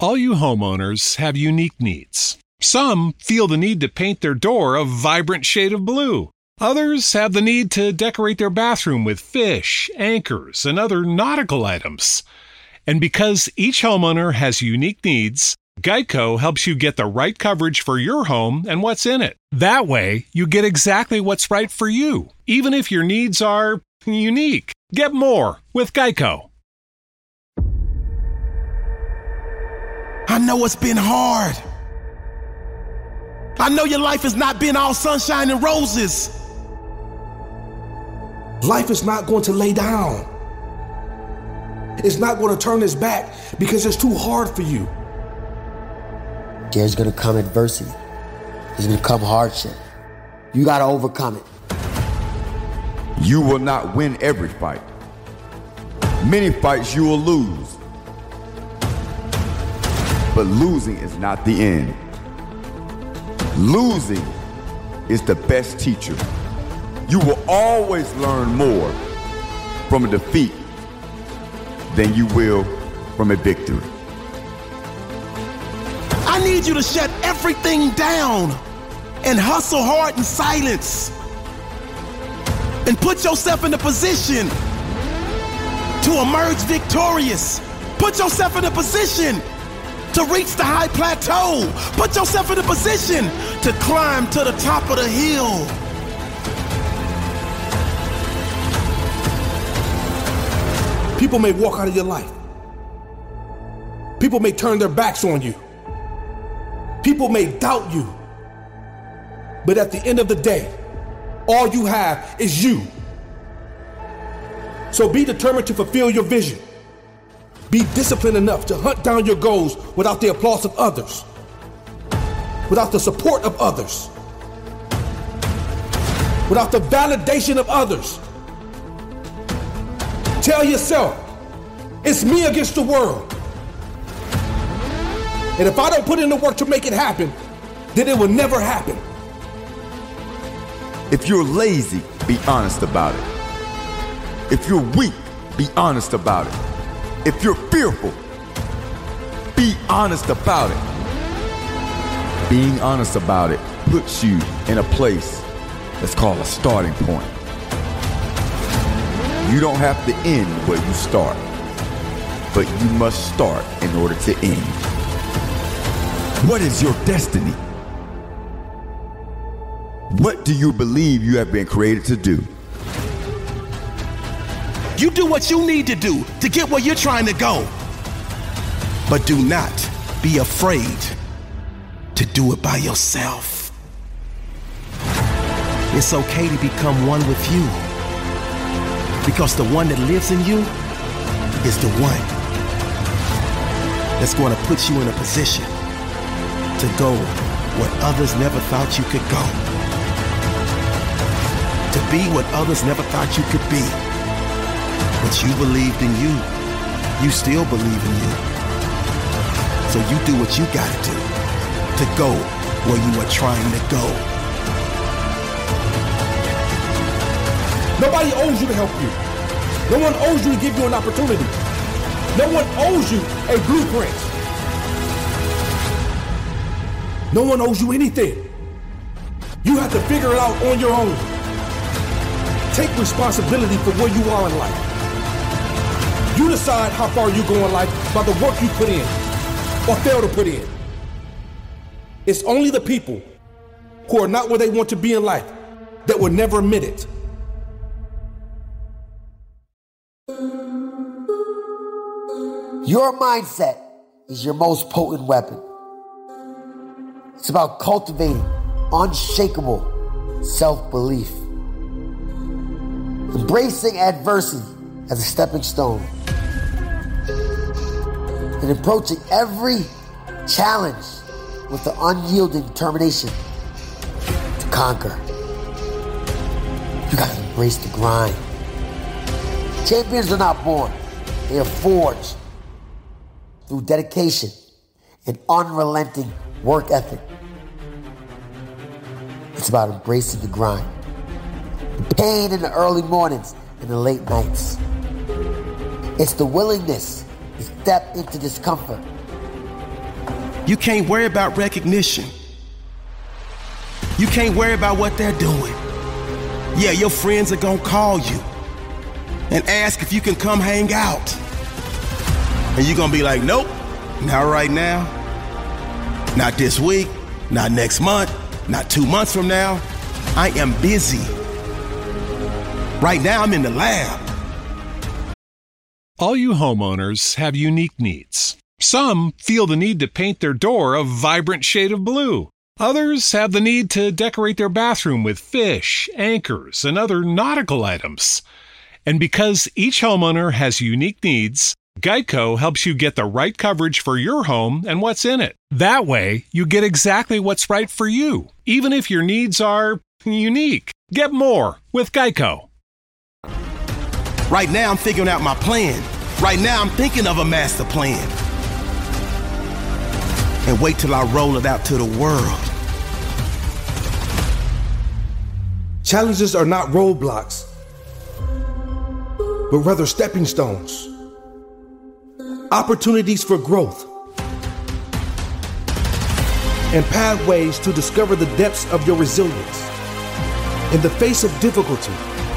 All you homeowners have unique needs. Some feel the need to paint their door a vibrant shade of blue. Others have the need to decorate their bathroom with fish, anchors, and other nautical items. And because each homeowner has unique needs, Geico helps you get the right coverage for your home and what's in it. That way, you get exactly what's right for you, even if your needs are unique. Get more with Geico. I know it's been hard. I know your life has not been all sunshine and roses. Life is not going to lay down. It's not going to turn its back because it's too hard for you. There's going to come adversity. There's going to come hardship. You got to overcome it. You will not win every fight. Many fights you will lose. But losing is not the end. Losing is the best teacher. You will always learn more from a defeat than you will from a victory. I need you to shut everything down and hustle hard in silence and put yourself in a position to emerge victorious. Put yourself in a position to reach the high plateau. Put yourself in a position to climb to the top of the hill. People may walk out of your life. People may turn their backs on you. People may doubt you. But at the end of the day, all you have is you. So be determined to fulfill your vision. Be disciplined enough to hunt down your goals without the applause of others, without the support of others, without the validation of others. Tell yourself, it's me against the world. And if I don't put in the work to make it happen, then it will never happen. If you're lazy, be honest about it. If you're weak, be honest about it. If you're fearful, be honest about it. Being honest about it puts you in a place that's called a starting point. You don't have to end where you start, but you must start in order to end. What is your destiny? What do you believe you have been created to do? You do what you need to do to get where you're trying to go. But do not be afraid to do it by yourself. It's okay to become one with you, because the one that lives in you is the one that's going to put you in a position to go where others never thought you could go. To be what others never thought you could be. But you believed in you. You still believe in you. So you do what you gotta do to go where you are trying to go. Nobody owes you to help you. No one owes you to give you an opportunity. No one owes you a blueprint. No one owes you anything. You have to figure it out on your own. Take responsibility for where you are in life. You decide how far you go in life by the work you put in or fail to put in. It's only the people who are not where they want to be in life that will never admit it. Your mindset is your most potent weapon. It's about cultivating unshakable self-belief, embracing adversity as a stepping stone, and approaching every challenge with the unyielding determination to conquer. You gotta embrace the grind. Champions are not born, they are forged through dedication and unrelenting work ethic. It's about embracing the grind, the pain in the early mornings and the late nights. It's the willingness to step into discomfort You can't worry about recognition. You can't worry about what they're doing. Yeah, your friends are gonna call you and ask if you can come hang out. And you're gonna be like, nope, not right now. Not this week, not next month, not 2 months from now. I am busy. Right now, I'm in the lab. All you homeowners have unique needs. Some feel the need to paint their door a vibrant shade of blue. Others have the need to decorate their bathroom with fish, anchors, and other nautical items. And because each homeowner has unique needs, Geico helps you get the right coverage for your home and what's in it. That way, you get exactly what's right for you, even if your needs are unique. Get more with Geico. Right now, I'm figuring out my plan. Right now, I'm thinking of a master plan. And wait till I roll it out to the world. Challenges are not roadblocks, but rather stepping stones. Opportunities for growth. And pathways to discover the depths of your resilience. In the face of difficulty,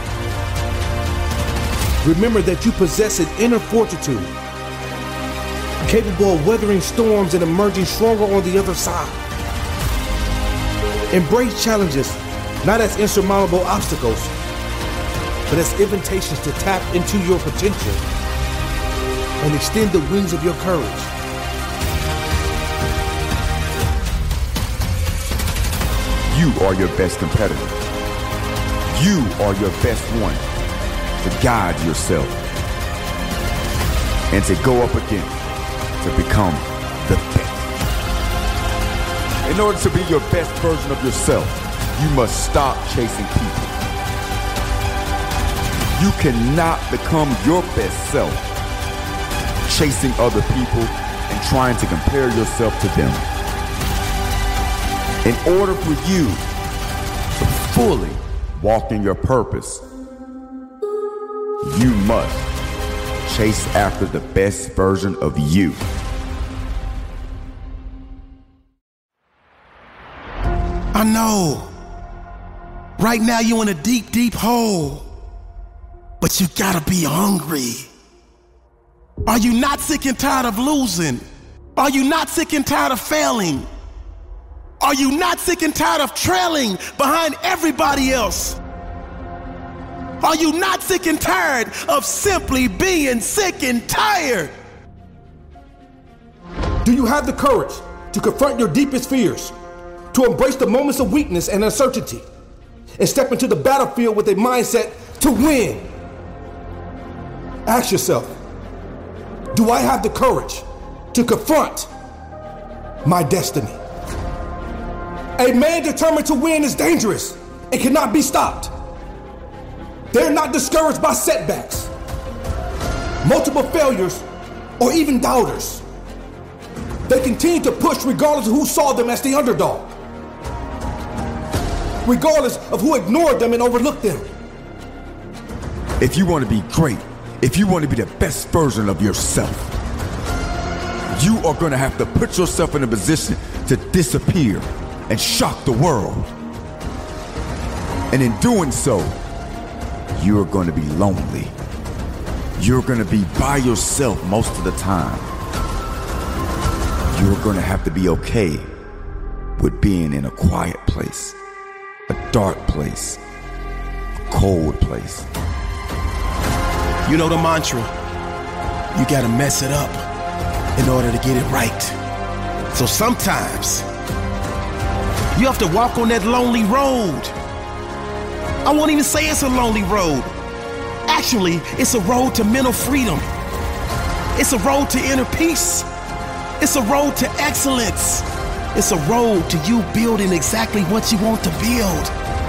remember that you possess an inner fortitude, capable of weathering storms and emerging stronger on the other side. Embrace challenges not as insurmountable obstacles, but as invitations to tap into your potential and extend the wings of your courage. You are your best competitor. You are your best one to guide yourself and to go up against, to become the best. In order to be your best version of yourself, you must stop chasing people. You cannot become your best self chasing other people and trying to compare yourself to them. In order for you to fully walk in your purpose, you must chase after the best version of you. I know. Right now you're in a deep, deep hole. But you gotta be hungry. Are you not sick and tired of losing? Are you not sick and tired of failing? Are you not sick and tired of trailing behind everybody else? Are you not sick and tired of simply being sick and tired? Do you have the courage to confront your deepest fears, to embrace the moments of weakness and uncertainty, and step into the battlefield with a mindset to win? Ask yourself, do I have the courage to confront my destiny? A man determined to win is dangerous and cannot be stopped. They're not discouraged by setbacks, multiple failures, or even doubters. They continue to push regardless of who saw them as the underdog, regardless of who ignored them and overlooked them. If you want to be great, if you want to be the best version of yourself, you are going to have to put yourself in a position to disappear and shock the world. And in doing so, you're going to be lonely. You're going to be by yourself most of the time. You're going to have to be okay with being in a quiet place, a dark place, a cold place. You know the mantra, you gotta mess it up in order to get it right. So sometimes, you have to walk on that lonely road. I won't even say it's a lonely road. Actually, it's a road to mental freedom. It's a road to inner peace. It's a road to excellence. It's a road to you building exactly what you want to build.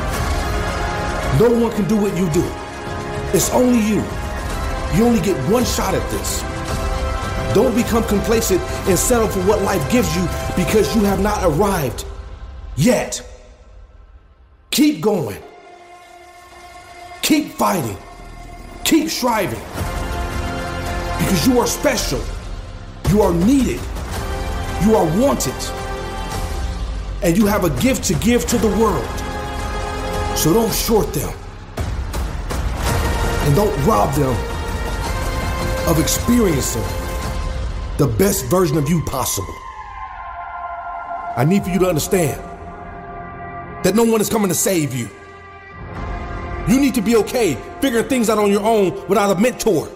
No one can do what you do. It's only you. You only get one shot at this. Don't become complacent and settle for what life gives you because you have not arrived yet. Keep going. Keep fighting. Keep striving. Because you are special. You are needed. You are wanted. And you have a gift to give to the world. So don't short them. And don't rob them of experiencing the best version of you possible. I need for you to understand that no one is coming to save you. You need to be okay figuring things out on your own without a mentor.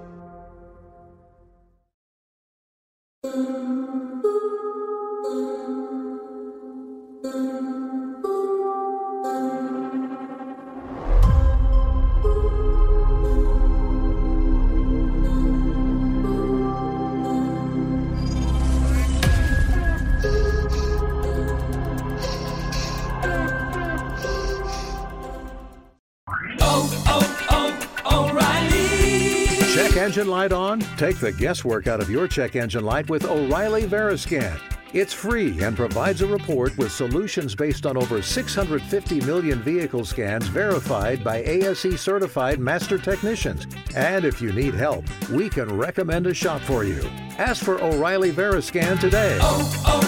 Check engine light on? Take the guesswork out of your check engine light with O'Reilly Veriscan. It's free and provides a report with solutions based on over 650 million vehicle scans verified by ASE certified master technicians. And if you need help, we can recommend a shop for you. Ask for O'Reilly Veriscan today.